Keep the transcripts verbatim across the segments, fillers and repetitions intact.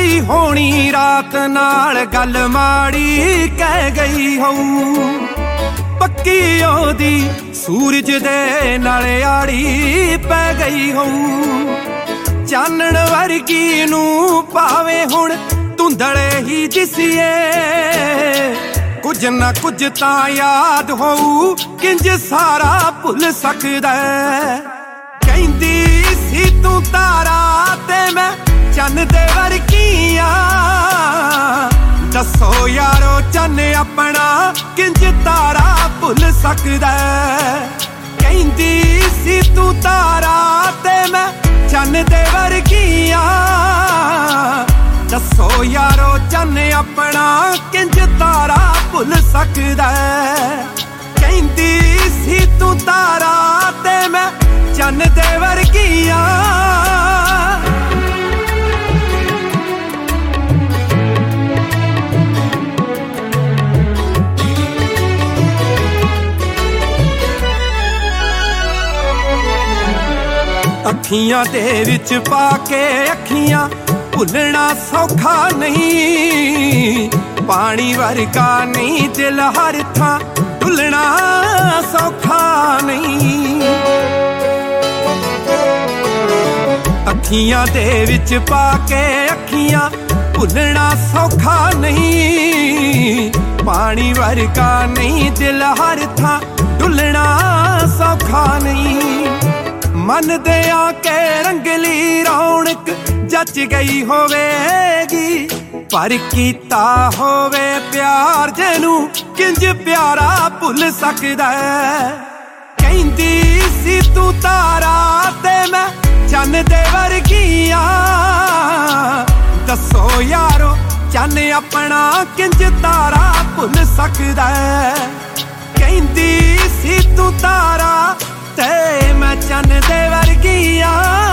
कदी होनी रात नाल गल माड़ी कह गई होऊ पक्की ओदी सूरज दे नाले आड़ी पै गई होऊ चानण वर्गी नू पावे हुण धुंधले ही दिसीए कुछ ना कुछ तां याद होऊ किंज सारा भुल सकदा कहंदी सी तू तारा ते मैं चन्न दे वर्गियां दसो यारो चन्न अपना किंज तारा भुल सकदा कहंदी सी तू तारा ते मैं चन्न दे वर्गियां दसो यारो चन्न अपना किंज तारा भुल सकदा कहंदी सी तू तारा ते मैं चन्न दे वर्गियां अखियां दे विच पाके अखियां भुलना सौखा नहीं पानी वर्गा नहीं दिल हर थां भुलना सौखा नहीं अखियां दे विच पाके अखियां भुलना सौखा नहीं पानी वर्गा नहीं दिल हर थां भुलना सौखा नहीं मन दे आके रंगली रौनक जच गई होवेगी पर कीता होवे प्यार जेनू किंज प्यारा भुल सकदा कहंदी सी तू तारा ते मैं चन्न दे वर्गियां दसो यारो चन्न अपना किंज तारा भुल सकदा कहंदी सी तू तारा ते मैं चन्न दे वर्गियां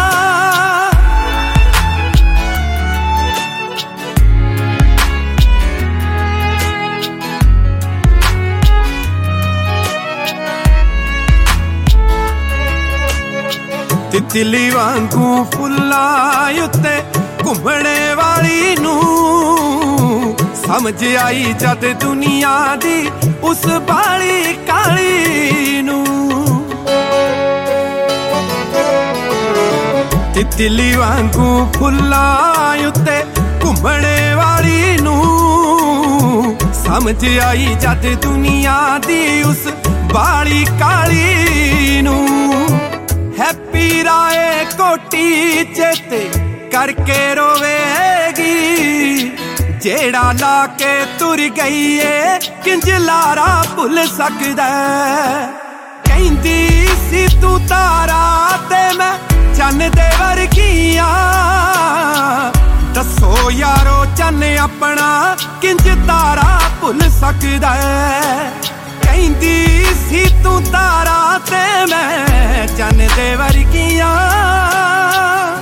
तितली वांगू फुल्लां उत्ते घुमणे वाली नू समझ आई जद दुनिया दी उस बाली काली नू तितली वांगू फुल्लां उत्ते घुमणे वाली नू समझ आई जद दुनिया दी उस बाली काली नू हैप्पी राय कोटी चेते करके रोवेगी जेड़ा लाके तुर गई है किंज लारा भुल सकदा कहंदी सी तू तारा ते मैं चन्न दे वर्गियां दसो यारो चन्न अपना किंज तारा भुल सकदा कहंदी सी तू तारा ते मैं चन्न दे वर्गियां